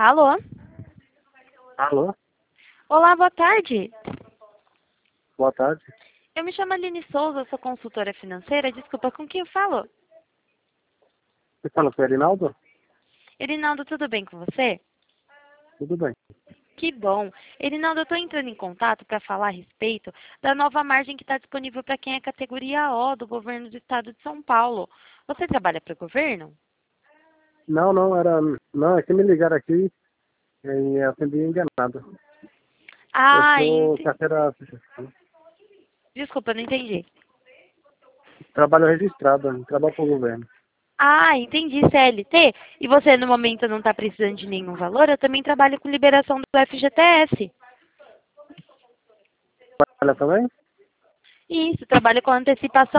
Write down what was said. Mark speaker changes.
Speaker 1: Alô?
Speaker 2: Alô,
Speaker 1: Olá, boa tarde.
Speaker 2: boa tarde.
Speaker 1: Eu me chamo Aline Souza, sou consultora financeira. Desculpa, com quem eu falo?
Speaker 2: Você fala com o Erinaldo?
Speaker 1: Erinaldo, tudo bem com você?
Speaker 2: Tudo bem.
Speaker 1: Que bom. Erinaldo, eu estou entrando em contato para falar a respeito da nova margem que está disponível para quem é categoria O do governo do estado de São Paulo. Você trabalha para o governo?
Speaker 2: Não, é que me ligaram aqui e eu atendi enganado. Eu
Speaker 1: Ah,
Speaker 2: sou carteira,
Speaker 1: desculpa, não entendi.
Speaker 2: trabalho registrado, não trabalho para o governo.
Speaker 1: Ah, entendi, CLT. E você, no momento, não está precisando de nenhum valor? Eu também trabalho com liberação do FGTS.
Speaker 2: Trabalha também?
Speaker 1: Isso, trabalho com antecipação